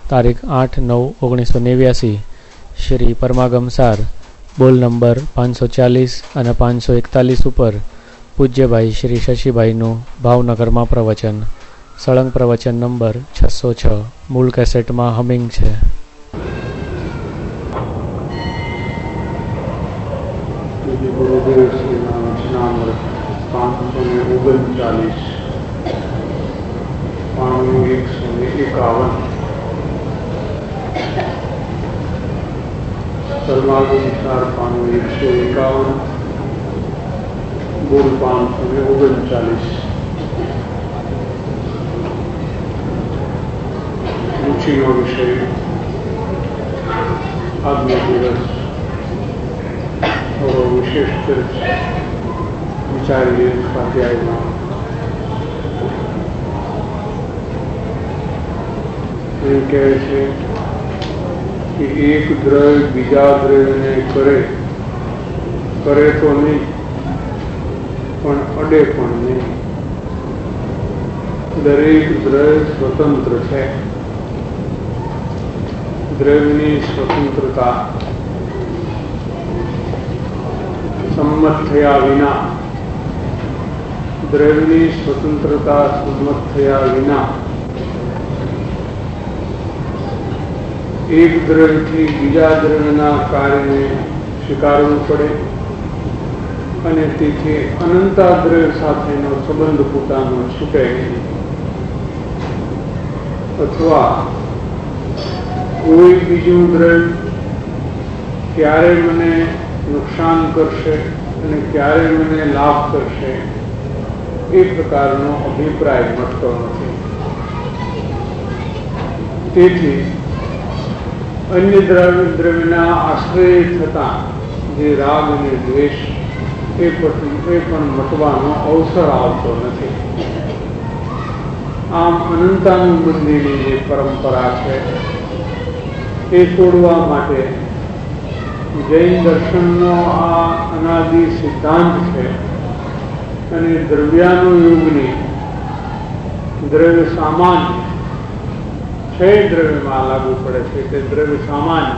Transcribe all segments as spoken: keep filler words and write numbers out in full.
તારીખ આઠ નવ ઓગણીસો નેવ્યાસી શ્રી પરમાગમ સાર બોલ નંબર પાંચસો ચાલીસ અને પાંચસો એકતાલીસ ઉપર પૂજ્યભાઈ શ્રી શશીભાઈનું ભાવનગરમાં પ્રવચન. સળંગ પ્રવચન નંબર છસો છ. મૂળ કેસેટમાં હમિંગ છે. ગુરુદેવ શ્રીના વચનામૃત પાંચસો ને ઓગણચાલીસ પાણું એકસો ને એકાવન. પરમાગમસાર પાણું એકસો એકાવન બોલ પાંચસો ને ઓગણચાલીસ. રુચિનો વિષય આજનો દિવસ થોડો વિશેષ વિચારીએ. સ્વાધ્યાયમાં એમ કહે છે કે એક દ્રવ્ય બીજા દ્રવ્યને કરે કરે તો નહીં, પણ અડે પણ નહીં. દરેક દ્રવ્ય સ્વતંત્ર છે. દ્રવ્યની સ્વતંત્રતા સંમત થયા વિના દ્રવ્યની સ્વતંત્રતા સંમત થયા વિના એક દ્રવ્યથી બીજા દ્રવ્યના કાર્યને સ્વીકારવું પડે અને તેથી અનંતા દ્રવ્ય સાથેનો સંબંધ પોતાનો છૂટે. અથવા કોઈ બીજું દ્રવ્ય ક્યારે મને નુકસાન કરશે અને ક્યારે મને લાભ કરશે એ પ્રકારનો અભિપ્રાય મળતો નથી. તેથી અન્ય દ્રવ્ય દ્રવ્યના આશ્રય થતા જે રાગ અને દ્વેષ એ પણ મટવાનો અવસર આવતો નથી. આમ અનંતાનુબંધીની જે પરંપરા છે એ તોડવા માટે જૈન દર્શનનો આ અનાદિ સિદ્ધાંત છે અને દ્રવ્યાનુયોગની દ્રવ્ય સામાન્ય છે, દ્રવ્યમાં લાગુ પડે છે તે દ્રવ્ય સામાન્ય.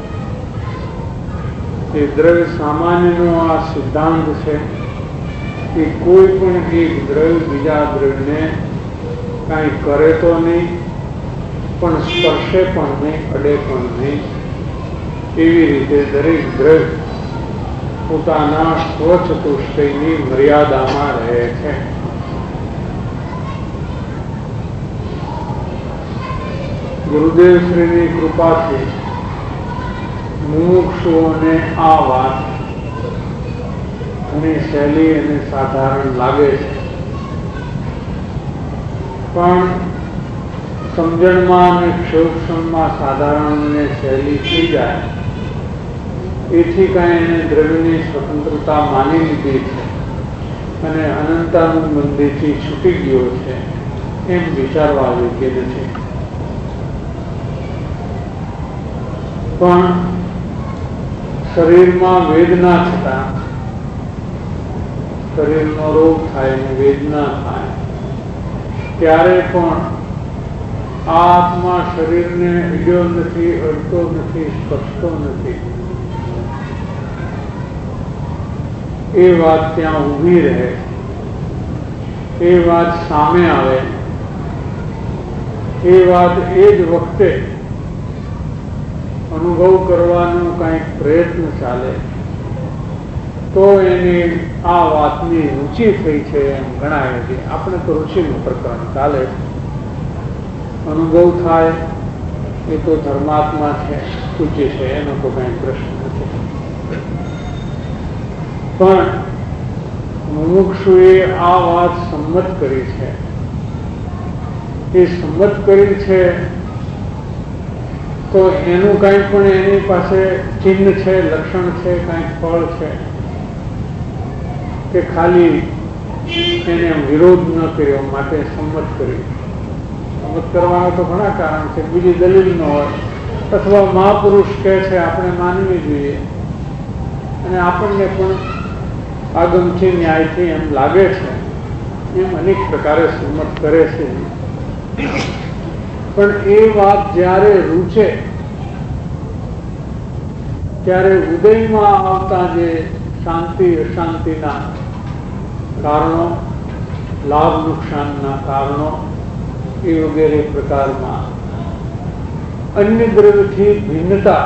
એ દ્રવ્ય સામાન્યનો આ સિદ્ધાંત છે કે કોઈ પણ એક દ્રવ્ય બીજા દ્રવ્યને કાંઈ કરે તો નહીં, પણ સ્પર્શે પણ નહીં, અડે પણ નહીં. એવી રીતે દરેક દ્રવ્ય પોતાના સ્વચતુષ્ટયની મર્યાદામાં રહે છે. ગુરુદેવ શ્રીની કૃપાથી મુમુક્ષુઓને આ વાત ઘણી સહેલી અને સાધારણ લાગે છે, પણ સમજણમાં અને ક્ષોક્ષણમાં સાધારણ અને સહેલી થઈ જાય એથી કાંઈ એને દ્રવ્યની સ્વતંત્રતા માની લીધી છે અને અનંતાનુબંધીથી છૂટી ગયો છે એમ વિચારવા યોગ્ય નથી. પણ શરીરમાં વેદના થતા શરીરનો રોગ થાય અને વેદના થાય ત્યારે પણ આ આત્મા શરીરને અડ્યો નથી, અડતો નથી, સ્પર્શતો નથી. એ વાત ત્યાં ઊભી રહે, એ વાત સામે આવે, એ વાત એ જ વખતે અનુભવ કરવાનો કંઈક પ્રયત્ન ચાલે તો એની આ વાતની રુચિ થઈ છે એમ ગણાય છે. આપણે તો રુચિનું પ્રકરણ ચાલે, અનુભવ થાય એ તો ધર્માત્મા છે, પૂજ્ય છે, એનો તો કંઈ પ્રશ્ન નથી. પણ મુમુક્ષુએ આ વાત સંમત કરી છે. એ સંમત કરી છે તો એનું કાંઈ પણ એની પાસે ચિહ્ન છે, લક્ષણ છે, કાંઈક ફળ છે કે ખાલી એને વિરોધ ન કર્યો માટે સંમત કર્યું. સંમત કરવાના તો ઘણા કારણ છે, બીજી દલીલ ન હોય અથવા મહાપુરુષ કહે છે આપણે માનવી જોઈએ અને આપણને પણ આગમથી ન્યાયથી એમ લાગે છે, એમ અનેક પ્રકારે સંમત કરે છે. પણ એ વાત જ્યારે રૂચે ત્યારે ઉદયમાં આવતા જે શાંતિ અશાંતિના કારણો, લાભ નુકસાનના કારણો એ વગેરે પ્રકારમાં અન્ય દ્રવ્યથી ભિન્નતા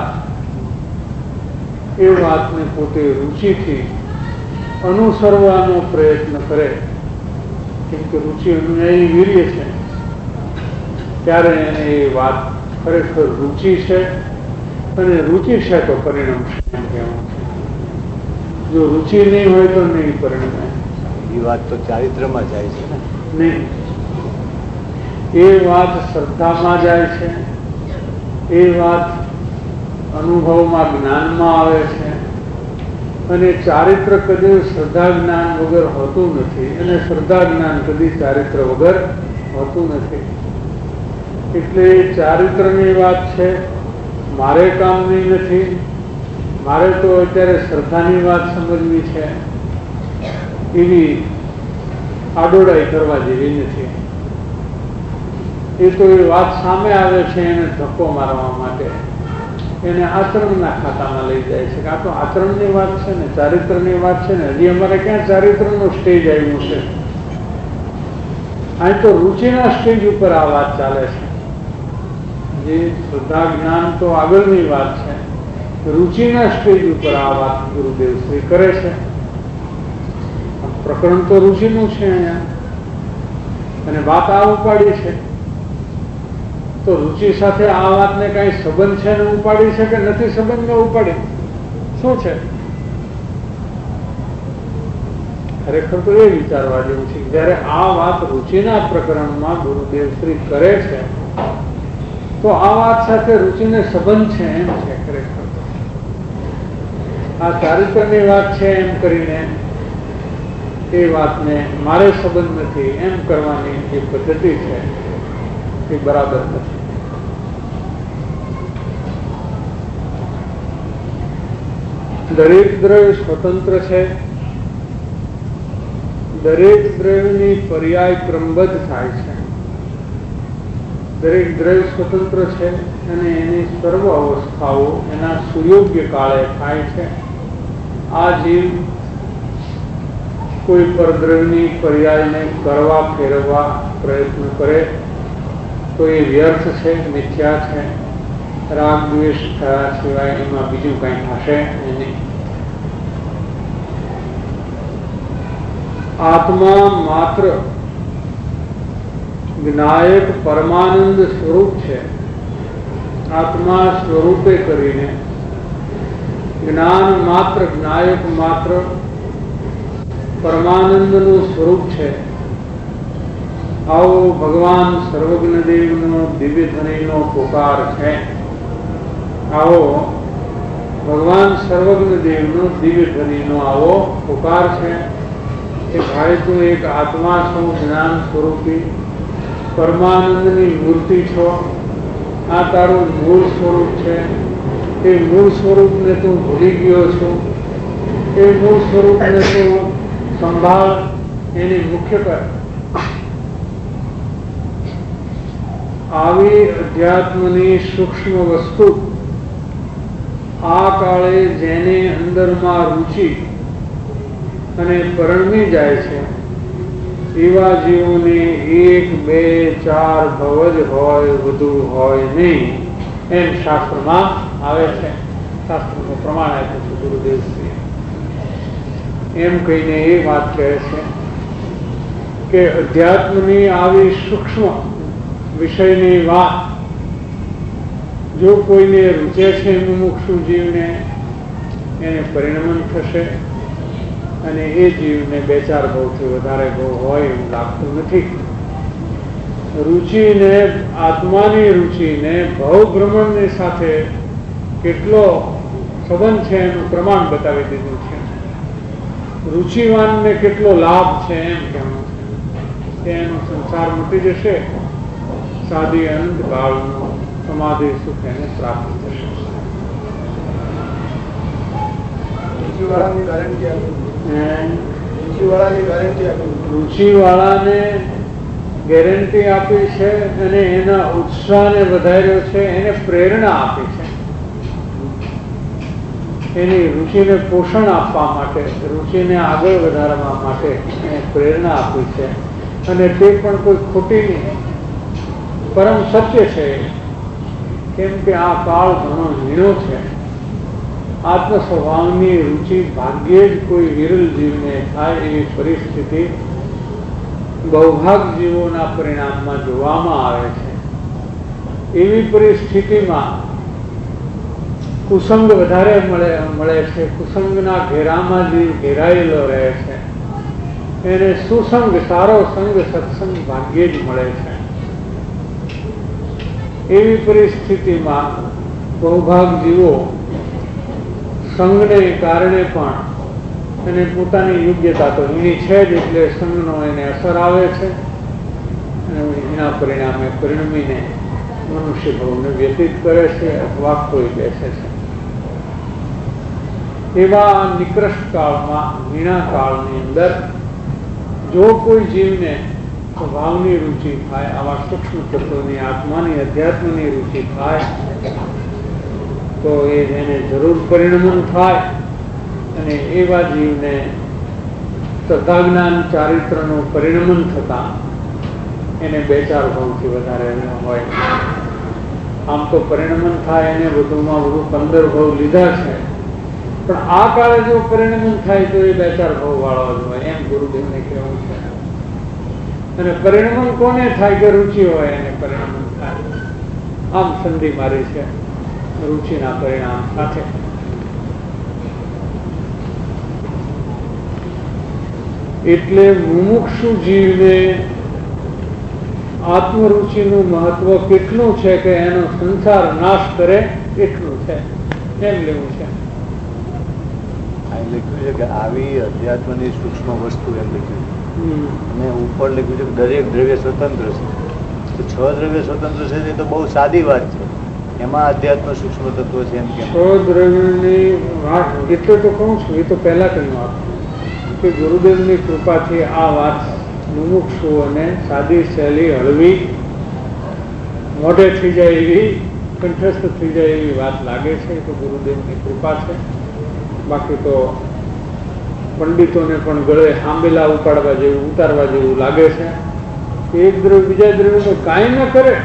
એ વાતને પોતે રુચિથી અનુસરવાનો પ્રયત્ન કરે, કેમ કે રુચિ અનુયાયી વીર્ય છે, ત્યારે એને એ વાત ખરેખર રુચિ છે અને રુચિ છે તો પરિણામ છે એમ કહેવાનું છે. જો રુચિ નહીં હોય તો નહીં પરિણામે. એ વાત તો ચારિત્રમાં જાય છે ને? નહીં, એ વાત શ્રદ્ધામાં જાય છે, એ વાત અનુભવમાં જ્ઞાનમાં આવે છે. અને ચારિત્ર કદી શ્રદ્ધા જ્ઞાન વગર હોતું નથી અને શ્રદ્ધા જ્ઞાન કદી ચારિત્ર વગર હોતું નથી. એટલે ચારિત્રની વાત છે, મારે કામની નથી. મારે તો અત્યારે શ્રદ્ધાની વાત સમજવી છે, એવી આડોડાઈ કરવા જેવી નથી. એ તો એ વાત સામે આવે છે એને ધક્કો મારવા માટે એને આચરણના ખાતામાં લઈ જાય છે કે આ તો આચરણની વાત છે ને, ચારિત્રની વાત છે ને. હજી અમારે ક્યાં ચારિત્રનો સ્ટેજ આવ્યું છે? અહીં તો રુચિના સ્ટેજ ઉપર આ વાત ચાલે છે. જે શ્રદ્ધા જ્ઞાન તો આગળની વાત છે, રુચિના સ્ટેજ ઉપર આ વાત ગુરુદેવ શ્રી કરે છે. પ્રકરણ તો રુચિનું છે અહીંયા, અને વાત આ ઉપાડી છે. તો રુચિ સાથે આ વાતને કઈ સંબંધ છે ને ઉપાડી છે કે નથી સંબંધ ને ઉપાડી? શું છે? ખરેખર તો એ વિચારવા જેવું છે. જયારે આ વાત રુચિના પ્રકરણમાં ગુરુદેવ શ્રી કરે છે તો આ વાત સાથે રુચિને સંબંધ છે એમ છે. ખરેખર આ ચારિત્રની વાત છે એમ કરીને એ વાતને મારે સંબંધ નથી એમ કરવાની જે પદ્ધતિ છે એ બરાબર નથી. દરેક દ્રવ્ય સ્વતંત્ર છે, દરેક દ્રવ્યની પર્યાય ક્રમબદ્ધ થાય છે. દરેક દ્રવ્ય સ્વતંત્ર છે અને એની સર્વ અવસ્થાઓ એના સુયોગ્ય કાળે થાય છે. આ જીવ કોઈ પરદ્રવ્યની પર્યાયને કરવા ફેરવવા પ્રયત્ન કરે તો એ વ્યર્થ છે, મિથ્યા છે. રાગ દ્વેષ થયા સિવાય એમાં બીજું કંઈ થશે નહીં. આત્મા માત્ર જ્ઞાયક પરમાનંદ સ્વરૂપ છે. આત્મા સ્વરૂપે કરીને જ્ઞાન માત્ર, જ્ઞાયક માત્ર પરમાનંદનું સ્વરૂપ છે. આવો ભગવાન સર્વજ્ઞ દેવનો દિવ્ય ધ્વનિનો પોકાર છે. આવો ભગવાન સર્વજ્ઞ દેવનો દિવ્ય ધ્વનિનો આવો પોકાર છે કે ભાઈ તું એક આત્મા છો, જ્ઞાન સ્વરૂપી પરમાનંદની મૂર્તિ છો. આ તારું મૂળ સ્વરૂપ છે. એ મૂળ સ્વરૂપને તું ભૂલી ગયો છો. એ મૂળ સ્વરૂપને તું સંભાળ, એની મુખ્ય કર. આવી અધ્યાત્મની સૂક્ષ્મ વસ્તુ આ કાળે જેને અંદરમાં રુચિ અને પરણમી જાય છે એવા જીવોને એક બે ચાર ભવ જ હોય, વધુ હોય નહીં એમ શાસ્ત્રમાં આવે છે. શાસ્ત્રનું પ્રમાણ આપ્યું છે ગુરુદેવશ્રી. એમ કહીને એ વાત કહે છે કે અધ્યાત્મની આવી સૂક્ષ્મ વિષયની વાત જો કોઈને રૂચે છે મુમુક્ષુ જીવને એને પરિણમન થશે અને એ જીવને બે ચાર ભાવથી વધારે ભાવ હોય એવું લાગતું નથી. રુચિને, આત્માની રુચિને ભવ ભ્રમણની સાથે કેટલો સંબંધ છે એનું પ્રમાણ બતાવી દીધું છે. રુચિવાનને કેટલો લાભ છે એમ કહેવાનું છે કે એનો સંસાર મૂકી જશે, સાદી અનંત કાળનું સમાધિ સુખ એને પ્રાપ્ત થશે. રુચિવાળાને ગેરંટી આપી છે અને એના ઉત્સાહને વધાર્યો છે, એને પ્રેરણા આપી છે, એની રુચિને પોષણ આપવા માટે, રુચિને આગળ વધારવા માટે એને પ્રેરણા આપી છે. અને તે પણ કોઈ ખોટી નહીં, પરમ સત્ય છે. કેમ કે આ કાળ ઘણો ઝીણો છે. આત્મ સ્વભાવની રુચિ ભાગ્યે જ કોઈ વિરલ જીવને થાય એવી પરિસ્થિતિ બહુભાગ જીવોના પરિણામમાં જોવામાં આવે છે. એવી પરિસ્થિતિમાં કુસંગ વધારે મળે મળે છે. કુસંગના ઘેરામાં જીવ ઘેરાયેલો રહે છે. એને સુસંગ, સારો સંગ, સત્સંગ ભાગ્યે જ મળે છે. એવી પરિસ્થિતિમાં બહુભાગ જીવો સંઘને કારણે પણ એને પોતાની યોગ્યતા તો એની છે જ, એટલે સંઘનો એને અસર આવે છે અને એના પરિણામે પરિણમીને મનુષ્ય ભાવને વ્યતીત કરે છે અથવા ખોઈ બેસે છે. એવા નિકૃષ્ટ કાળમાં, વીણા કાળની અંદર જો કોઈ જીવને સ્વભાવની રુચિ થાય, આવા સૂક્ષ્મ તત્વોની, આત્માની, અધ્યાત્મની રુચિ થાય, તો એ એને જરૂર પરિણમન થાય. અને એવા જીવને શ્રદ્ધાજ્ઞાન ચારિત્રનું પરિણમન થતા એને બે ચાર ભાવથી વધારે ન હોય. આમ તો પરિણમન થાય એને વધુમાં વધુ પંદર ભાવ લીધા છે, પણ આ કાળે જો પરિણમન થાય તો એ બે ચાર ભાવ વાળો જ હોય, એમ ગુરુદેવને કહેવું છે. અને પરિણમન કોને થાય કે રુચિ હોય એને પરિણમન થાય. આમ સંધિ મારી છે રુચિના પરિણામ સાથે. એટલે મુમુક્ષુ જીવને આત્મરુચિનું મહત્વ કેટલું છે કે એનો સંસાર નાશ કરે એટલું છે, એમ લેવું છે. લખ્યું છે કે આવી અધ્યાત્મની સૂક્ષ્મ વસ્તુ એમ લખ્યું અને ઉપર લખ્યું છે કે દરેક દ્રવ્ય સ્વતંત્ર છે. તો છ દ્રવ્ય સ્વતંત્ર છે એ તો બહુ સાદી વાત છે. એમાં અધ્યાત્મ સૂક્ષ્મ તત્વો છે એમ કે છ દ્રવ્યની વાત એટલે તો કહું છું, એ તો પહેલા કહ્યું આપું કે ગુરુદેવની કૃપાથી આ વાત મુમુક્ષુઓને સાદી સહેલી, હળવી, મોઢે થઈ જાય એવી, કંઠસ્થ થઈ જાય એવી વાત લાગે છે. એ તો ગુરુદેવની કૃપા છે. બાકી તો પંડિતોને પણ ગળે હાંબેલા ઉપાડવા જેવું, ઉતારવા જેવું લાગે છે. એક દ્રવ્ય બીજા દ્રવ્યનું કાંઈ ન કરે,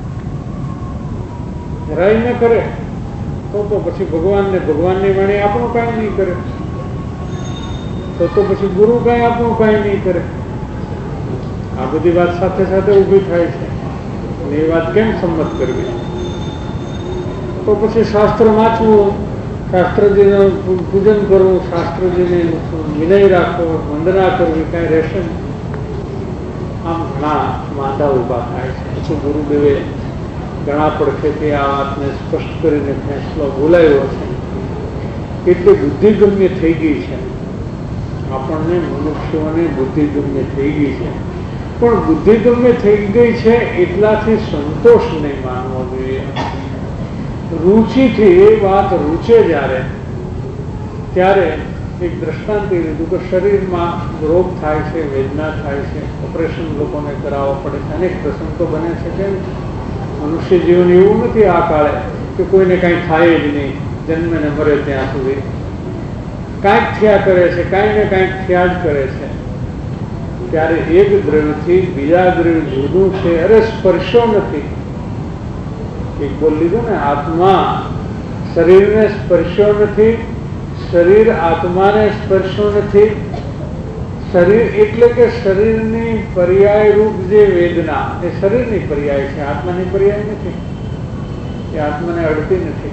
જરાય ન કરે, તો તો પછી ભગવાનને, ભગવાનની વાણી આપણું કાંઈ નહીં કરે, તો તો પછી ગુરુ કાંઈ આપણું કાંઈ નહીં કરે. આ બધી વાત સાથે સાથે ઊભી થાય છે. અને એ વાત કેમ સંમત કરવી? તો પછી શાસ્ત્ર વાંચવું, શાસ્ત્રજીનું પૂજન કરવું, શાસ્ત્રજીને વિનય રાખવો, વંદના કરવી, કાંઈ રહેશે ને. આમ ઘણા વાંધા ઊભા થાય છે. પછી ગુરુદેવે ઘણા પડખેથી આ વાતને સ્પષ્ટ કરીને ફેંસલો બોલાવ્યો છે. એટલે બુદ્ધિગમ્ય થઈ ગઈ છે. આપણને મનુષ્યોને બુદ્ધિગમ્ય થઈ ગઈ છે. પણ બુદ્ધિગમ્ય થઈ ગઈ છે એટલાથી સંતોષ નહીં માનવો જોઈએ. રુચિથી એ વાત રૂચે જ્યારે, ત્યારે એક દ્રષ્ટાંત લીધું કે શરીરમાં રોગ થાય છે, વેદના થાય છે, ઓપરેશન લોકોને કરાવવા પડે છે, અનેક પ્રસંગો બને છે. કેમ મનુષ્ય જીવન એવું નથી આ કાળે કે કોઈને કાંઈ થાય જ નહીં, જન્મે ને મરે ત્યાં સુધી કાંઈક થયા કરે છે, કાંઈ ને કાંઈક થયા જ કરે છે. ત્યારે એક દ્રવ્યથી બીજા દ્રવ્ય જુદું છે. અરે સ્પર્શો નથી. એક બોલ લીધું ને, આત્મા શરીરને સ્પર્શ્યો નથી, શરીર આત્માને સ્પર્શ્યો નથી. શરીર એટલે કે શરીરની પર્યાય રૂપ જે વેદના એ શરીરની પર્યાય છે, આત્માની પર્યાય નથી. એ આત્માને અડતી નથી.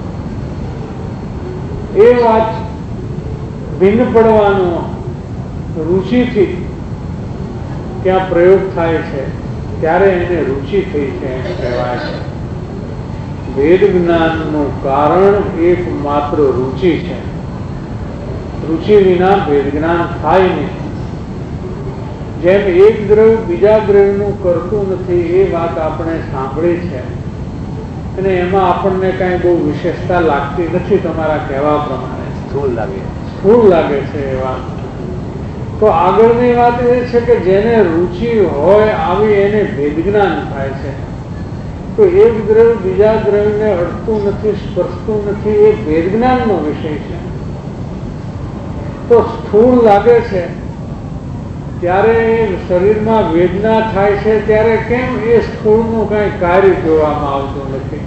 એ વાત ભિન્ન પડવાનો રુચિથી ત્યાં પ્રયોગ થાય છે, ત્યારે એને રુચિ થઈ છે એમ કહેવાય છે. વેદ જ્ઞાનનું કારણ એક માત્ર રુચિ છે. રુચિ વિના વેદ જ્ઞાન થાય નહીં. જેમ એક દ્રવ્ય બીજા દ્રવ્યનું કરતું નથી એ વાત આપણે સાંભળી છે, અને એમાં આપણને કાંઈ બહુ વિશેષતા લાગતી નથી. તમારા કહેવા પ્રમાણે સ્થૂળ લાગે સ્થૂળ લાગે છે એ વાત. તો આગળની વાત એ છે કે જેને રુચિ હોય આવી એને ભેદ જ્ઞાન થાય છે. તો એક દ્રવ્ય બીજા દ્રવ્યને અડતું નથી, સ્પર્શતું નથી, એ ભેદ જ્ઞાનનો વિષય છે. તો સ્થૂળ લાગે છે ત્યારે શરીરમાં વેદના થાય છે ત્યારે કેમ એ સ્થૂળનું કઈ કાર્ય જોવામાં આવતું નથી?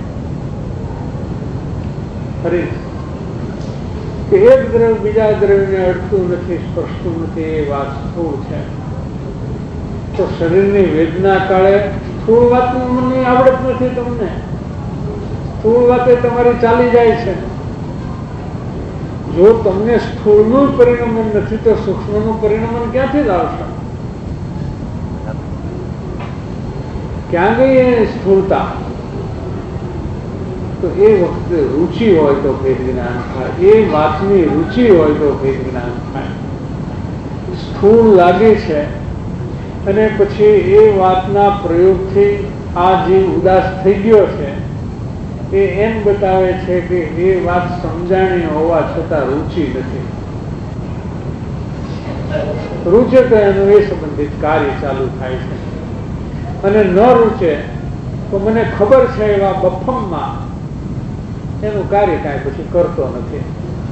ફરી કે એક દ્રવ્ય બીજા દ્રવ્યને અડતું નથી, સ્પર્શતું નથી, એ વાત સ્થૂળ છે. તો શરીરની વેદના કાળે સ્થૂળ વાતનું મને આવડત નથી. તમને સ્થૂળ વાતે તમારી ચાલી જાય છે. જો તમને સ્થૂળનું પરિણમન નથી તો સૂક્ષ્મનું પરિણમન ક્યાંથી જ આવશે? ક્યાં ગઈ એ સ્થૂળતા? તો એ વખતે રુચિ હોય તો ભેદ જ્ઞાન થાય. એ વાતની રુચિ હોય તો ભેદ જ્ઞાન થાય. સ્થૂળ લાગે છે અને પછી એ વાતના પ્રયોગથી આ જીવ ઉદાસ થઈ ગયો છે, એ એમ બતાવે છે કે એ વાત સમજાણી હોવા છતાં રુચિ નથી. રૂચે તો એનું એ સંબંધિત કાર્ય ચાલુ થાય છે. અને ન રૂચે તો મને ખબર છે એવા બફમમાં એનું કાર્ય કાંઈ પછી કરતો નથી.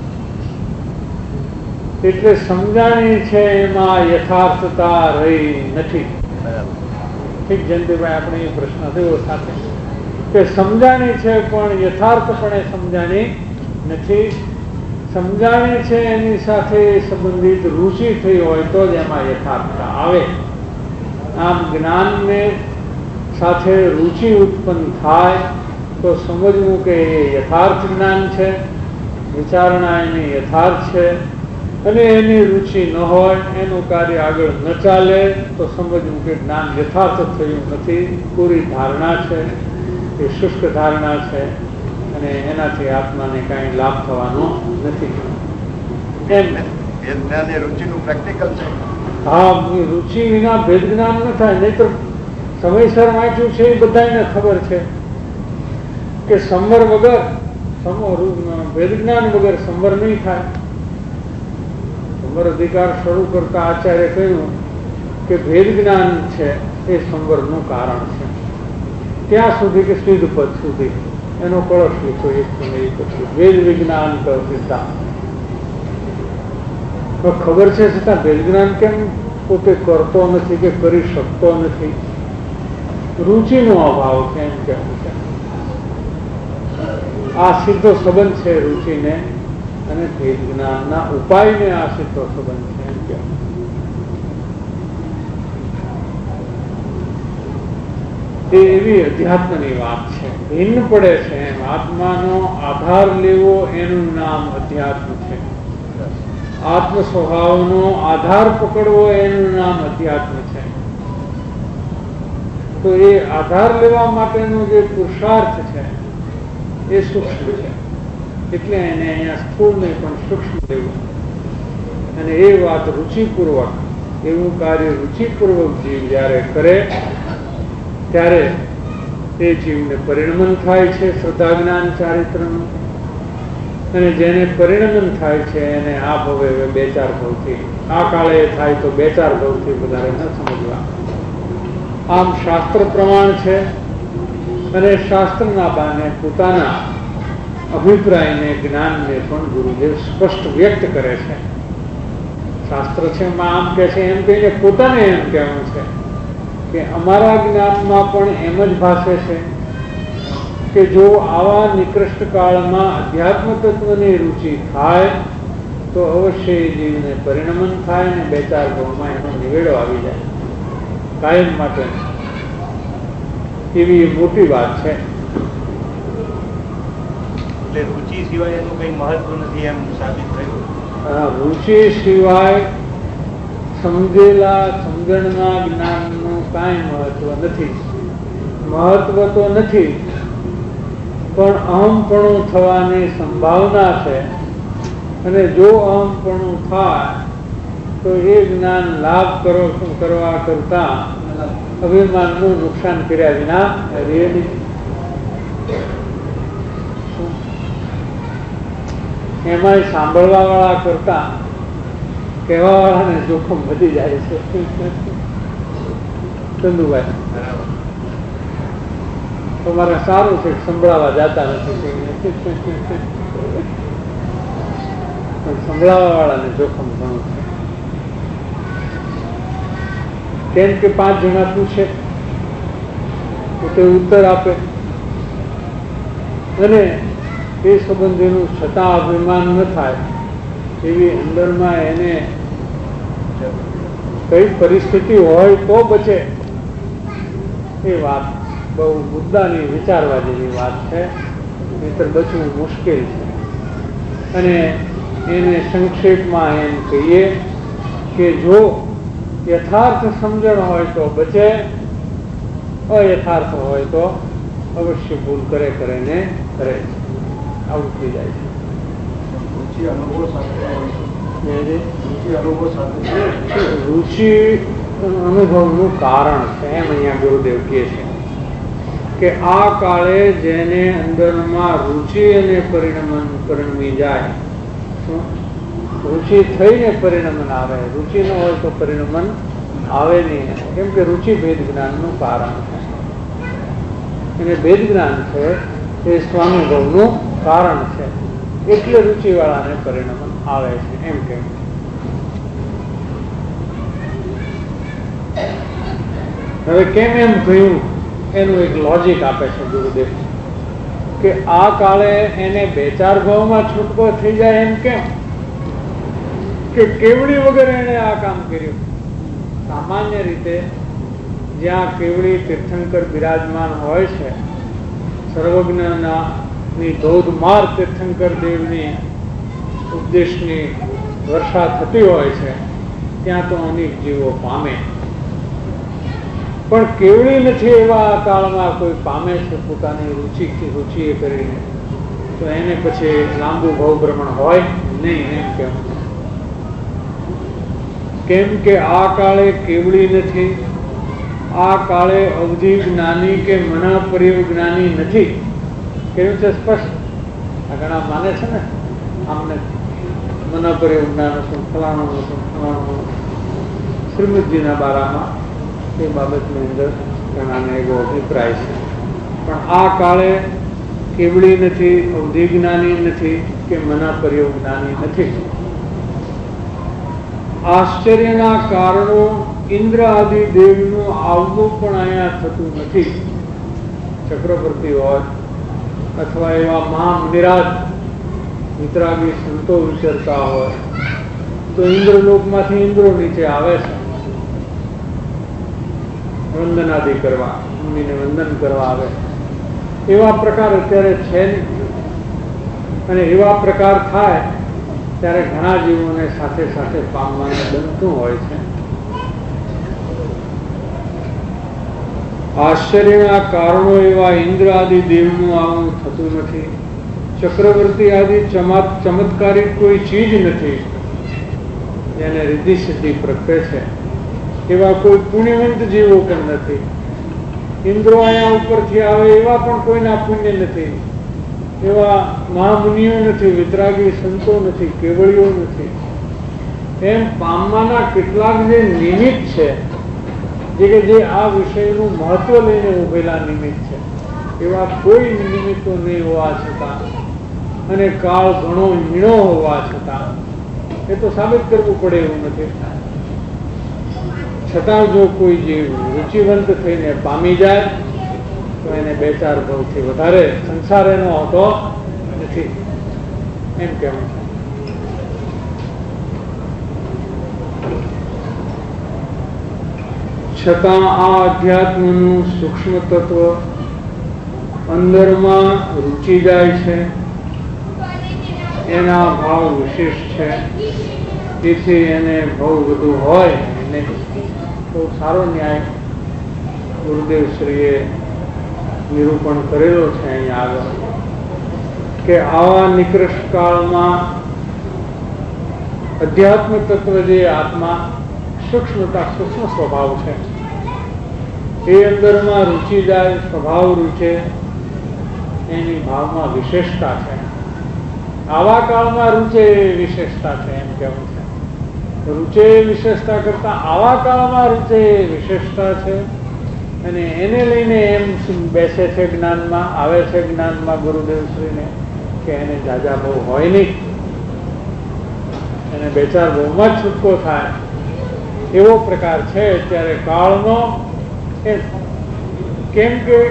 એટલે સમજાણી છે એમાં યથાર્થતા રહી નથી. ઠીક જયંતિભાઈ, આપણે એ પ્રશ્ન થયો સાથે કે સમજાણી છે પણ યથાર્થપણે સમજાણી નથી. સમજાણી છે એની સાથે સંબંધિત રુચિ થઈ હોય તો જ એમાં યથાર્થતા આવે. આમ જ્ઞાનને સાથે રુચિ ઉત્પન્ન થાય તો સમજવું કે એ યથાર્થ જ્ઞાન છે, વિચારણા એની યથાર્થ છે, અને એની રુચિ ન હોય, એનું કાર્ય આગળ ન ચાલે તો સમજવું કે જ્ઞાન યથાર્થ થયું નથી, પૂરી ધારણા છે, એ શુષ્ક ધારણા છે, અને એનાથી આત્માને કાંઈ લાભ થવાનો નથી. એમ જ્ઞાન એ રુચિનું પ્રેક્ટિકલ છે. હા, રુચિ વિના ભેદ જ્ઞાન ન થાય. નહીં તો સમયસર વાંચ્યું છે એ બધાને ખબર છે કે સંવર વગર ભેદ જ્ઞાન વગર સંવર નહીં થાય. સંવર અધિકાર શરૂ કરતા આચાર્ય કહ્યું કે ભેદ જ્ઞાન છે એ સંવરનું કારણ છે. ત્યાં સુધી કે સિદ્ધ પદ સુધી એનો કળશ લીધો એક સમય પછી વેદ વિજ્ઞાન કરતા ખબર છે છતાં ભેદ જ્ઞાન કેમ પોતે કરતો નથી કે કરી શકતો નથી? રુચિનો અભાવ છે એમ કહેવું છે. આ સીધો સંબંધ છે રુચિને અને ભેદ જ્ઞાનના ઉપાયને. આ સીધો સંબંધ છે એમ કહેવું. એ એવી અધ્યાત્મની વાત છે. ભિન્ન પડે છે એમ. આત્માનો આધાર લેવો એનું નામ અધ્યાત્મ છે. આત્મ સ્વભાવનો આધાર પકડવો એનું નામ અધ્યાત્મ છે. તો એ આધાર લેવા માટેનો જે પુરુષાર્થ છે એ સૂક્ષ્મ છે. એટલે એને અહીંયા સ્થૂળ નહીં પણ સૂક્ષ્મ લેવું. અને એ વાત રુચિપૂર્વક, એવું કાર્ય રુચિપૂર્વક જીવ જયારે કરે ત્યારે એ જીવને પરિણમન થાય છે શ્રદ્ધા જ્ઞાન ચારિત્રનું. અને જેને પરિણમન થાય છે એને આ ભવે બે ચાર ભવથી, આ કાળે થાય તો બે ચાર ભવથી વધારે ન સમજવા. આમ શાસ્ત્ર પ્રમાણ છે અને શાસ્ત્રના બાને પોતાના અભિપ્રાયને, જ્ઞાનને પણ ગુરુદેવ સ્પષ્ટ વ્યક્ત કરે છે. શાસ્ત્ર છે એમાં આમ કે છે એમ કહીને પોતાને એમ કહેવું છે કે અમારા જ્ઞાનમાં પણ એમ જ ભાષે છે કે જો આવા નિકૃષ્ટ કાળમાં અધ્યાત્મ તત્વની રુચિ થાય તો અવશ્ય જીવને પરિણમન થાય ને બે ચાર ભાવમાં એનો નિવેડો આવી જાય કાયમ માટે. એવી મોટી વાત છે. એટલે રુચિ સિવાય એનું કઈ મહત્વ નથી એમ સાબિત થયું. રુચિ સિવાય સમજેલા સમજણના જ્ઞાનનું કાંઈ મહત્વ નથી. મહત્વ તો નથી પણ અહમપણું થવાની સંભાવના છે. અને જો અહમપણું થાય તો એ જ્ઞાન લાભ કરો કરવા કરતા અભિમાનનું નુકસાન કર્યા વિના રહે નહીં. એમાં સાંભળવા વાળા કરતા કહેવા વાળાને જોખમ વધી જાય છે. ચંદુભાઈ, તમારે સારું છે સંભળાવા જતા નથી, પણ સંભળાવા વાળાને જોખમ ઘણું છે. કેમ કે પાંચ જણા પૂછે તો તે ઉત્તર આપે અને એ સંબંધીનું છતાં અભિમાન ન થાય એવી અંદરમાં એને કઈ પરિસ્થિતિ હોય તો બચે, એ વાત બહુ મુદ્દાની વિચારવા જેવી વાત છે. નહીંતર બચવું મુશ્કેલ છે. અને એને સંક્ષેપમાં એમ કહીએ કે જો યથાર્થ સમજણ હોય તો બચે, અયથાર્થ હોય તો અવશ્ય ભૂલ કરે કરે ને કરે છે. આવું થઈ જાય છે. રુચિ અનુભવનું કારણ છે એમ અહીંયા ગુરુદેવ કહે છે કે આ કાળે જેને અંદરમાં રુચિ અને પરિણમન પરિણમી જાય, રુચિ થઈને પરિણમન આવે, રુચિ ન હોય તો પરિણમન આવે નહીં. કેમ કે રુચિ ભેદ જ્ઞાનનું કારણ છે અને ભેદ જ્ઞાન છે એ સ્વાનુભવનું કારણ છે. એટલે રુચિવાળાને પરિણમન આવે છે એમ કેમ. હવે કેમ એમ કહ્યું એનું એક લોજિક આપે છે ગુરુદેવ કે આ કાળે એને બે ચાર ભાવમાં છૂટકો થઈ જાય એમ કેમ કે કેવડી વગર એને આ કામ કર્યું. સામાન્ય રીતે જ્યાં કેવડી તીર્થંકર બિરાજમાન હોય છે, સર્વજ્ઞના ની ધોધમાર તીર્થંકર દેવની ઉપદેશની વર્ષા થતી હોય છે, ત્યાં તો અનેક જીવો પામે. પણ કેવડી નથી એવા આ કાળમાં કોઈ પામે છે પોતાની રુચિથી રુચિએ કરીને, તો એને પછી લાંબુ ભવભ્રમણ હોય નહીં એમ કેમ. કેમ કે આ કાળે કેવડી નથી, આ કાળે અવધિ જ્ઞાની કે મના પરિવ જ્ઞાની નથી. કેવું છે સ્પષ્ટ. આ ઘણા માને છે ને આમને મના પરિવ જ્ઞાન શું ફલાણું શું ફલાણું. શ્રીમદજીના બારામાં એ બાબતની અંદર ઘણાને એવો અભિપ્રાય છે. પણ આ કાળે કેવડી નથી, અવધિ જ્ઞાની નથી કે મના પરિવ જ્ઞાની નથી. આશ્ચર્યના કારણો ઇન્દ્ર આદિ દેવનું આવવું પણ અહીંયા થતું નથી. ચક્રવર્તી હોય અથવા એવા મહામુનિરાજ વિતરાગી સંતો વિચરતા હોય તો ઇન્દ્રલોકમાંથી ઇન્દ્રો નીચે આવે છે વંદનાદિ કરવા, મુનિને વંદન કરવા આવે. એવા પ્રકાર અત્યારે છે નહીં. અને એવા પ્રકાર થાય ત્યારે ઘણા જીવોને સાથે સાથે પામવાને બનતું હોય છે. આશ્ચર્યના કારણો એવા ઇન્દ્ર આદિ દેવનું આવું થતું નથી. ચક્રવર્તી આદિ ચમત્કારી કોઈ ચીજ નથી જેને રિદ્ધિ સિદ્ધિ પ્રગટે છે. એવા કોઈ પુણ્યવંત જીવો પણ નથી. ઇન્દ્રો અહીંયા ઉપરથી આવે એવા પણ કોઈના પુણ્ય નથી. એવા મહામુનિઓ નથી, વિતરાગી સંતો નથી, કેવળીઓ નથી. એમ પામવાના કેટલાક જે નિમિત્ત છે, જે કે જે આ વિષયનું મહત્વ લઈને ઉભેલા નિમિત્ત છે, એવા કોઈ નિમિત્તો નહીં હોવા છતાં અને કાળ ઘણો હીણો હોવા છતાં એ તો સાબિત કરવું પડે એવું નથી. છતાં જો કોઈ જીવ રુચિવંત થઈને પામી જાય તો એને બે ચાર ભાવથી વધારે સંસાર એનો હોતો નથી એમ કહેવું છે. છતાં આ અધ્યાત્મનું સૂક્ષ્મ તત્વ અંદરમાં રૂચી જાય છે, એના ભાવ વિશેષ છે. તેથી એને ભાવ વધુ હોય નહીં. બહુ સારો ન્યાય ગુરુદેવ શ્રીએ નિરૂપણ કરેલો છે અહીંયા આગળ કે આવા નિકૃષ્ટ કાળમાં અધ્યાત્મ તત્વ જે આત્મા સૂક્ષ્મતા સૂક્ષ્મ સ્વભાવ છે એ અંદરમાં રૂચિ જાય, સ્વભાવ રૂચે, એની ભાવમાં વિશેષતા છે. આવા કાળમાં રૂચે એવી વિશેષતા છે એમ કહેવું છે. રૂચે વિશેષતા કરતા આવા કાળમાં રૂચે વિશેષતા છે અને એને લઈને એમ બેસે છે જ્ઞાનમાં, આવે છે જ્ઞાનમાં ગુરુદેવશ્રીને કે એને જાજા બહુ હોય નહીં, એને બે ચાર બહુમાં જ છૂટકો થાય એવો પ્રકાર છે ત્યારે કાળનો. કેમ કે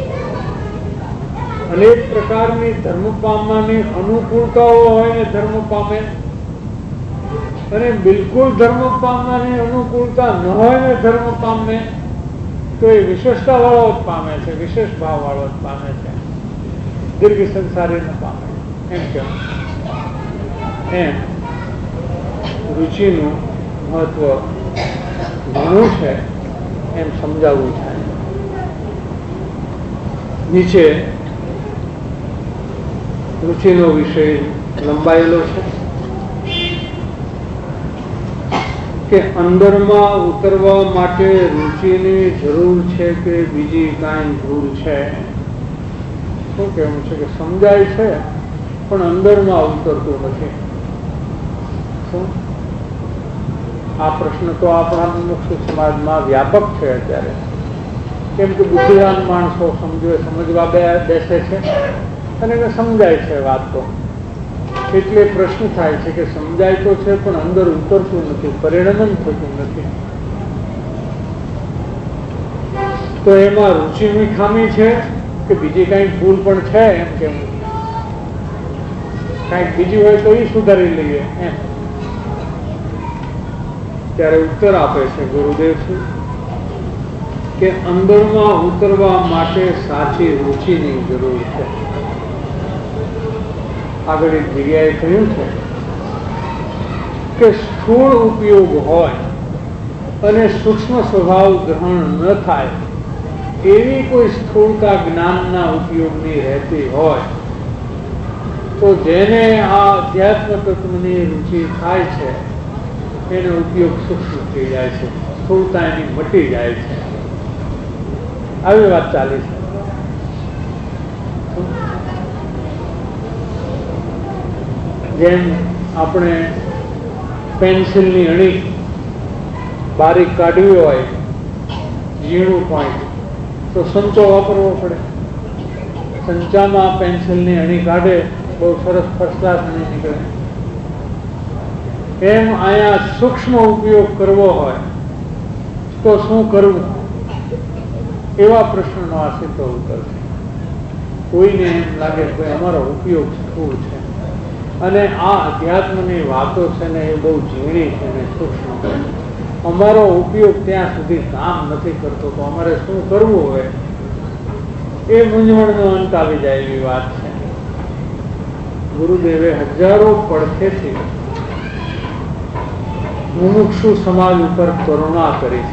અનેક પ્રકારની ધર્મ પામવાની અનુકૂળતાઓ હોય ને ધર્મ પામે, અને બિલકુલ ધર્મ પામવાની અનુકૂળતા ન હોય ને ધર્મ પામે તો એ વિશેષતા વાળો જ પામે છે, વિશેષ ભાવ વાળો જ પામે છે, દીર્ઘ સંસારી ન પામે. એમ કેમ એમ રુચિનું મહત્વ ઘણું છે એમ સમજાવવું થાય. નીચે રુચિનો વિષય લંબાયેલો છે કે અંદરમાં ઉતરવા માટે રુચિની જરૂર છે કે બીજી કાંઈ ભૂલ છે. શું કહેવું છે કે સમજાય છે પણ અંદરમાં ઉતરતું નથી. શું આ પ્રશ્ન તો આપણા મુખ્ય સમાજમાં વ્યાપક છે અત્યારે, કેમ કે બુદ્ધિવાન માણસો સમજવે સમજવા બેસે છે અને સમજાય છે વાત તો, એટલે પ્રશ્ન થાય છે કે સમજાય તો છે પણ અંદર ઉતરતું નથી, પરિણમન થતું નથી. તો એમાં રુચિની ખામી છે કે બીજી કઈક ભૂલ પણ છે એમ કેવું, કઈક બીજી હોય તો એ સુધારી લઈએ એમ. ત્યારે ઉત્તર આપે છે ગુરુદેવ કે અંદરમાં ઉતરવા માટે સાચી રુચિની જરૂર છે. આગળ એક જગ્યાએ કહ્યું છે કે સ્થૂળ ઉપયોગ હોય અને સૂક્ષ્મ સ્વભાવ ગ્રહણ ન થાય એવી કોઈ સ્થૂળતા જ્ઞાનના ઉપયોગની રહેતી હોય તો જેને આ અધ્યાત્મ તત્વની રુચિ થાય છે એનો ઉપયોગ સૂક્ષ્મ થઈ જાય છે, સ્થૂળતા એની મટી જાય છે. આવી વાત ચાલી છે. જેમ આપણે પેન્સિલની અણી બારીક કાઢવી હોય, ઝીણું પોઈન્ટ, તો સંચો વાપરવો પડે. સંચામાં પેન્સિલની અણી કાઢે બહુ સરસ ફર્સ્ટ ક્લાસ અણી નીકળે. એમ અહીંયા સૂક્ષ્મ ઉપયોગ કરવો હોય તો શું કરવું, એવા પ્રશ્નનો આ સીધો ઉત્તર છે. કોઈને એમ લાગે કે અમારો ઉપયોગ સ્થૂળ છે અને આ અધ્યાત્મની વાતો છે ને એ બહુ ઝીણી છે ને સૂક્ષ્મ છે, અમારો ઉપયોગ ત્યાં સુધી કામ નથી કરતો, તો અમારે શું કરવું હોય એ મૂંઝવણનો અંત આવી જાય એવી વાત છે. ગુરુદેવે હજારો પડખેથી મુમુક્ષુ સમાજ ઉપર કરુણા કરી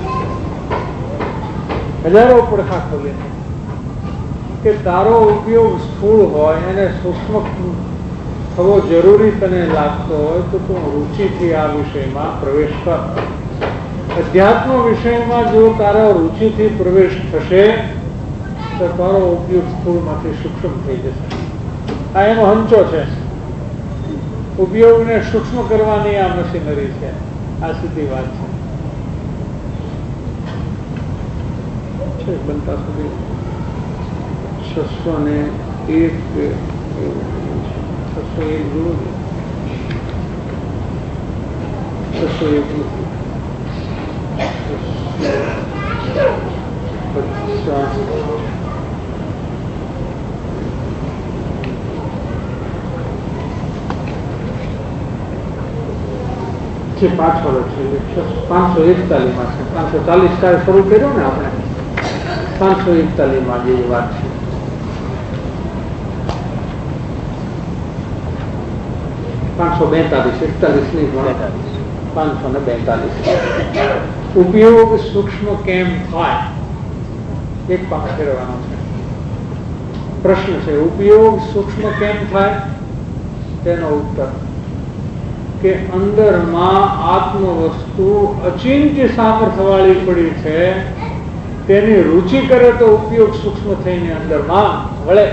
છે, હજારો પડખા ખોલે કે તારો ઉપયોગ સ્થૂળ હોય અને સૂક્ષ્મ થવો જરૂરી તને લાગતો હોય તો તું રુચિથી આ વિષયમાં પ્રવેશ કર. અધ્યાત્મ વિષયમાં જો તારા રુચિથી પ્રવેશ થશે તો તારો ઉપયોગ સ્થૂળમાંથી સૂક્ષ્મ થઈ જશે. આ એનો હંચો છે. ઉપયોગને સૂક્ષ્મ કરવાની આ મશીનરી છે. આ સીધી વાત છે. બનતા સુધી છસો ને એક છસો એક જુઓ, છસો એક પચાસ છે, પાછળ છે, પાંચસો એકતાલીસ માં છે. પાંચસો ચાલીસ કાળ શરૂ કર્યો ને આપણે, પાંચસો એકતાલીસ માં જેવી વાત છે. પાંચસો બેતાલીસ એકતાલીસ ની પાંચસો ને બેતાલીસ. ઉપયોગ સૂક્ષ્મ કેમ થાય એક પાક ફેરવાનો છે. પ્રશ્ન છે ઉપયોગ સૂક્ષ્મ કેમ થાય, તેનો ઉત્તર કે અંદરમાં આત્મ વસ્તુ અચિંત્ય સામર્થ્ય વાળી પડી છે, તેની રુચિ કરે તો ઉપયોગ સૂક્ષ્મ થઈને અંદરમાં વળે.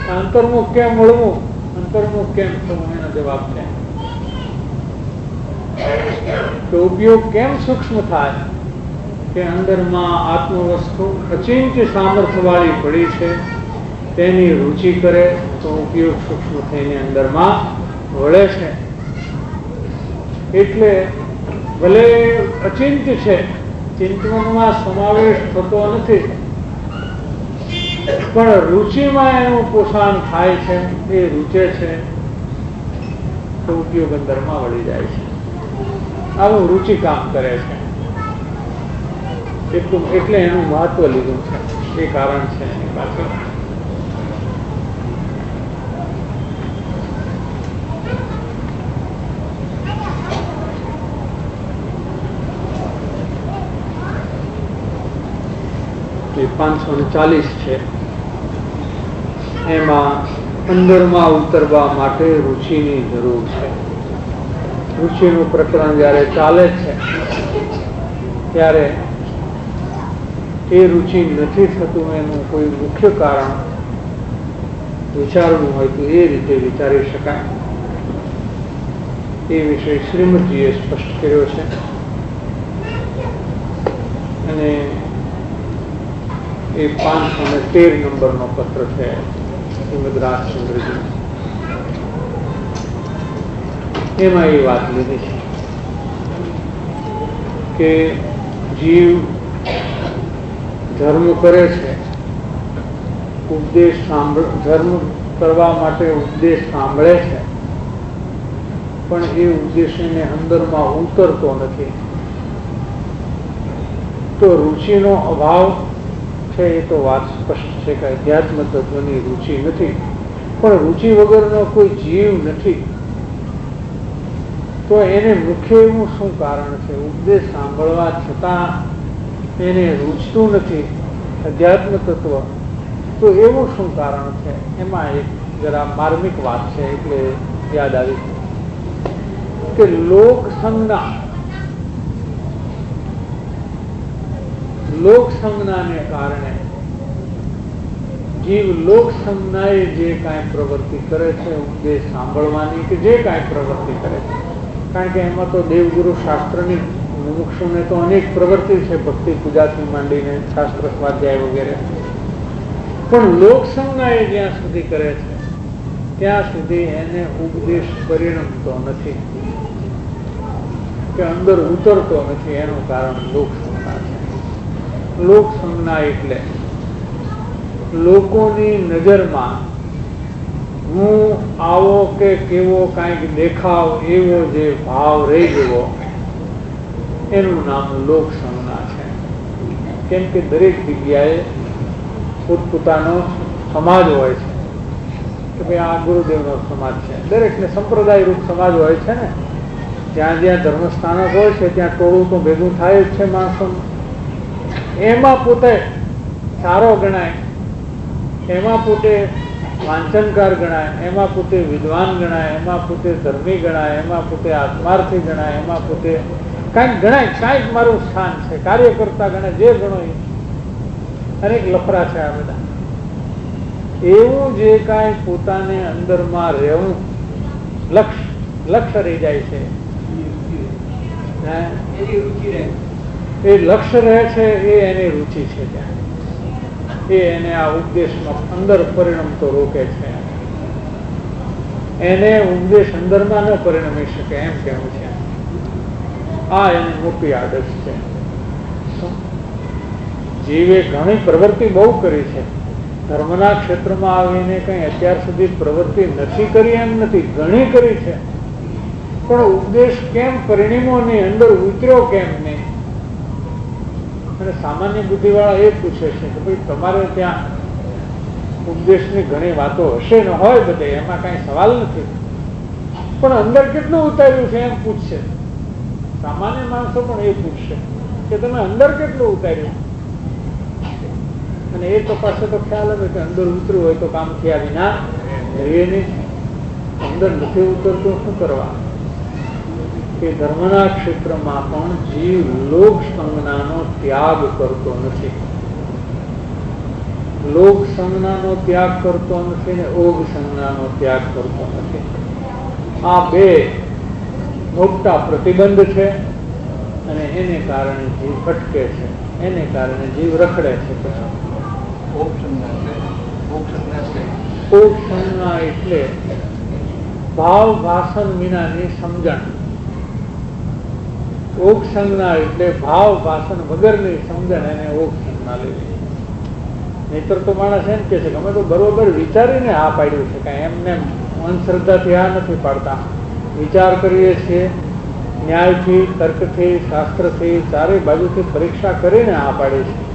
અંતર્મુખ કેમ વળવું, અંતર્મુખ કેમ થવું એનો જવાબ છે. તો ઉપયોગ કેમ સૂક્ષ્મ થાય કે અંદરમાં આત્મવસ્તુ અચિંત્ય સામર્થ્ય વાળી પડી છે, તેની રુચિ કરે તો ઉપયોગ સૂક્ષ્મ થઈને અંદરમાં વળે છે. એટલે ભલે અચિંત્ય છે, ચિંતવનમાં સમાવેશ થતો નથી, પણ રુચિમાં એનું પોષણ થાય છે, એ રૂચે છે તો ઉપયોગ અંદરમાં વળી જાય છે. આવું રુચિ કામ કરે છે, એટલું એટલે એનું મહત્વ લીધું છે. એ કારણ છે એની પાછળ. પાંચસો ને ચાલીસ છે, એમાં અંદરમાં ઉતરવા માટે રુચિની જરૂર છે. રુચિનું પ્રકરણ જ્યારે ચાલે છે ત્યારે એ રુચિ નથી થતું એનું કોઈ મુખ્ય કારણ વિચારવું હોય તો એ રીતે વિચારી શકાય. એ વિષય શ્રીમદજીએ સ્પષ્ટ કર્યો છે. અને એ પાંચસો ને તેર નંબરનો પત્ર છે શ્રીમદ રાજચંદ્રજી. એમાં એ વાત લીધી છે કે જીવ ધર્મ કરે છે, ઉપદેશ સાંભળ ધર્મ કરવા માટે ઉપદેશ સાંભળે છે, પણ એ ઉપદેશ એને અંદરમાં ઉતરતો નથી. તો રુચિનો અભાવ છે, એ તો વાત સ્પષ્ટ છે કે અધ્યાત્મ તત્વની રુચિ નથી. પણ રુચિ વગરનો કોઈ જીવ નથી, તો એને મુખ્ય એવું શું કારણ છે? ઉપદેશ સાંભળવા છતાં એને રૂચતું નથી અધ્યાત્મ તત્વ, તો એવું શું કારણ છે? એમાં એક જરા માર્મિક વાત છે, એટલે યાદ આવી કે લોક સંજ્ઞા લોક સંજ્ઞાને કારણે જીવ લોક સંજ્ઞાએ જે કાંઈ પ્રવૃત્તિ કરે છે, ઉપદેશ સાંભળવાની કે જે કાંઈ પ્રવૃત્તિ કરે છે, કારણ કે એમાં તો દેવગુરુ શાસ્ત્રની મુમુક્ષુને તો અનેક પ્રવૃત્તિ છે, ભક્તિ પૂજાથી માંડીને શાસ્ત્ર સ્વાધ્યાય વગેરે, પણ લોક સંજ્ઞાએ જ્યાં સુધી કરે છે ત્યાં સુધી એને ઉપદેશ પરિણમતો નથી કે અંદર ઉતરતો નથી. એનું કારણ લોક સંજ્ઞા છે. લોક સંજ્ઞા એટલે લોકોની નજરમાં હું આવો કે કેવો કાંઈક દેખાવ એવો જે ભાવ રહી ગયો, એનું નામ લોક સંજ્ઞા છે. કેમ કે દરેક જગ્યાએ પોતપોતાનો સમાજ હોય છે કે ભાઈ આ ગુરુદેવનો સમાજ છે. દરેકને સંપ્રદાય રૂપ સમાજ હોય છે ને. જ્યાં જ્યાં ધર્મસ્થાનક હોય છે ત્યાં ટોળું તો ભેગું થાય જ છે માણસોનું. એમાં પોતે સારો ગણાય, એમાં પોતે વાંચનકાર ગણાય, એમાં પોતે વિદ્વાન ગણાય, એમાં પોતે ધર્મી ગણાય, એમાં પોતે આત્માર્થી ગણાય, એમાં પોતે કાંઈક ગણાય, કાંઈક મારું સ્થાન છે, કાર્યકર્તા ગણાય, જે ગણો એ અનેક લફરા છે આ બધા. એવું જે કાંઈ પોતાને અંદરમાં રહેવું લક્ષ્ય લક્ષ્ય રહી જાય છે, એ લક્ષ્ય રહે છે, એ એની રુચિ છે. ત્યાં એ એને આ ઉપદેશમાં અંદર પરિણમતો રોકે છે. એને ઉપદેશ અંદરમાં ન પરિણમી શકે એમ કહેવું છે. આ એની મોટી આદત છે. જીવે ઘણી પ્રવૃત્તિ બહુ કરી છે, ધર્મના ક્ષેત્રમાં આવીને કઈ અત્યાર સુધી પ્રવૃત્તિ નથી કરી એમ નથી, ઘણી કરી છે, પણ ઉપદેશ કેમ પરિણમો નહીં, અંદર ઉતર્યો કેમ નહીં? અને સામાન્ય બુદ્ધિવાળા એ પૂછે છે કે ભાઈ તમારે ત્યાં ઉપદેશની ઘણી વાતો હશે ને હોય બધે, એમાં કઈ સવાલ નથી, પણ અંદર કેટલું ઉતાર્યું છે એમ પૂછશે. સામાન્ય માણસો પણ એ પૂછશે કે તમે અંદર કેટલું ઉતાર્યું, અને એ તપાસે તો ખ્યાલ આવે કે અંદર ઉતર્યું હોય તો કામ થયા વિના રહીએ નહીં. અંદર નથી ઉતરતું શું કરવા? કે ધર્મના ક્ષેત્રમાં પણ જીવ લોક સંજ્ઞાનો ત્યાગ કરતો નથી. લોક સંજ્ઞાનો ત્યાગ કરતો નથી ને ઓગ સંજ્ઞાનો ત્યાગ કરતો નથી. આ બે મોટા પ્રતિબંધ છે અને એને કારણે જીવ ભટકે છે, એને કારણે જીવ રખડે છે. ઓક્ષણના એટલે ભાવ ભાષણ વિનાની સમજણ. ઓક્ષણના એટલે ભાવ ભાષણ વગરની સમજણ, એને ઓક્ષણના લેવી. નહીતર તો માણસ એમ કે છે કે અમે તો બરોબર વિચારીને હા પાડ્યું છે, કઈ એમને અંધશ્રદ્ધાથી આ નથી પાડતા. વિચાર કરીએ છીએ, ન્યાયથી, તર્કથી, શાસ્ત્રથી, ચારે બાજુથી પરીક્ષા કરીને આ પાડીએ છીએ.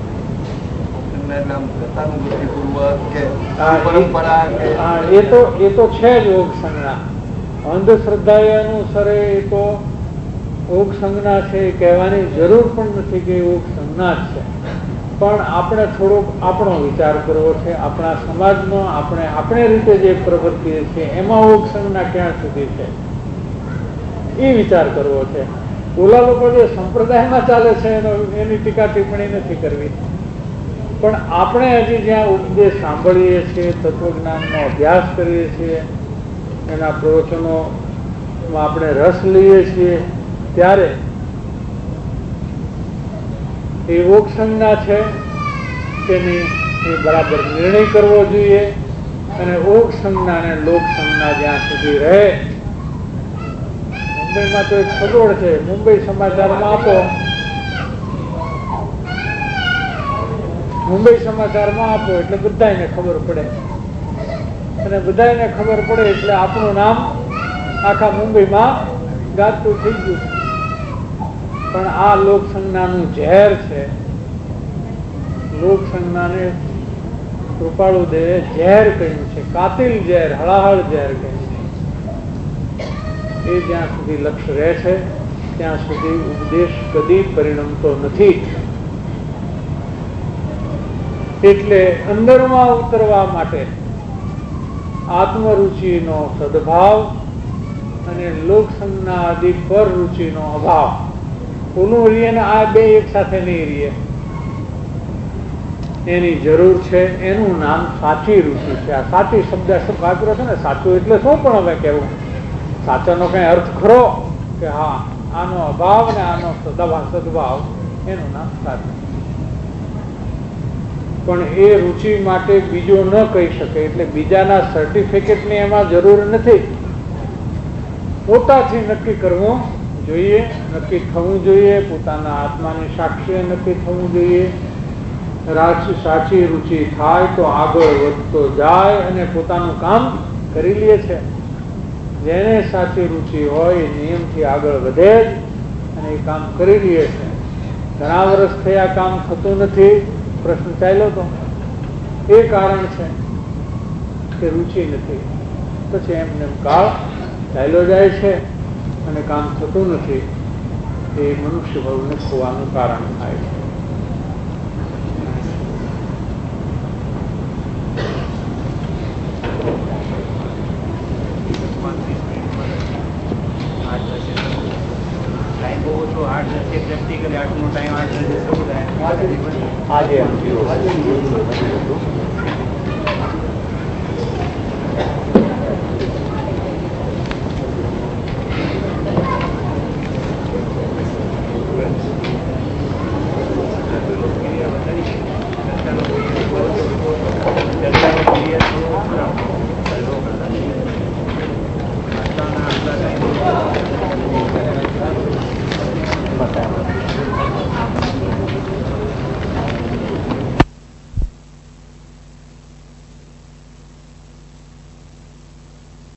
એ તો એ તો છે જ ઓગ સંજ્ઞા. અંધશ્રદ્ધા એ અનુસરે એ તો ઓગ સંજ્ઞા છે એ કહેવાની જરૂર પણ નથી કે ઓગ સંજ્ઞા જ છે. પણ આપણે થોડોક આપણો વિચાર કરવો છે, આપણા સમાજનો આપણે આપણે રીતે જે પ્રવૃત્તિએ છીએ એમાં ઓગ સંજ્ઞા ક્યાં સુધી છે એ વિચાર કરવો છે. ઓલા લોકો જે સંપ્રદાયમાં ચાલે છે એનો એની ટીકા ટિપ્પણી નથી કરવી. પણ આપણે હજી જ્યાં ઉપદેશ સાંભળીએ છીએ, તત્વજ્ઞાનનો અભ્યાસ કરીએ છીએ, એના પ્રવચનોમાં આપણે રસ લઈએ છીએ, ત્યારે એ ઓગસંજ્ઞા છે તેની એ બરાબર નિર્ણય કરવો જોઈએ. અને ઓગસંજ્ઞા અને લોકસંજ્ઞા જ્યાં સુધી રહે. મુંબઈમાં તો એક સગવડ છે, મુંબઈ સમાચારમાં આપો, મુંબઈ સમાચારમાં આપો એટલે બધાને ખબર પડે, અને બધાને ખબર પડે એટલે આપણું નામ આખા મુંબઈમાં ગાતું થઈ ગયું. પણ આ લોકસંજ્ઞાનું ઝેર છે. લોકસંજ્ઞાને કૃપાળુદેવે ઝેર કહ્યું છે, કાતિલ ઝેર, હળાહળ ઝેર કહ્યું છે. એ જ્યાં સુધી લક્ષ્ય રહે છે ત્યાં સુધી ઉપદેશ કદી પરિણમતો નથી. એટલે અંદરમાં ઉતરવા માટે આત્મરુચિનો સદભાવ અને લોકસંજ્ઞા આદિ પર રુચિનો અભાવ, ઓનું રીએ ને આ બે એક સાથે નહીં રીએ, એની જરૂર છે. એનું નામ સાચી રુચિ છે. આ સાચી શબ્દ વાપર્યો છે ને, સાચું એટલે શું પણ હવે કેવું, સાચાનો કઈ અર્થ ખરો કે હા આનો અભાવ ને આનો સદભાવ સદભાવ, એનું નામ સાચું. પણ એ રુચિ માટે બીજો ન કહી શકે, એટલે બીજાના સર્ટિફિકેટની એમાં જરૂર નથી. પોતાથી નક્કી કરવું જોઈએ, નક્કી થવું જોઈએ, પોતાના આત્માની સાક્ષીએ નક્કી થવું જોઈએ. સાચી રુચિ થાય તો આગળ વધતો જાય અને પોતાનું કામ કરી લે છે. જેને સાચી રુચિ હોય એ નિયમથી આગળ વધે જ અને એ કામ કરી લે છે. ઘણા વર્ષ થયા કામ થતું નથી, પ્રશ્ન ચાલ્યો તો એ કારણ છે કે રુચિ નથી. પછી એમને કાળ ચાલ્યો જાય છે અને કામ થતું નથી. એ મનુષ્ય ભાવને ખોવાનું કારણ થાય છે. આજે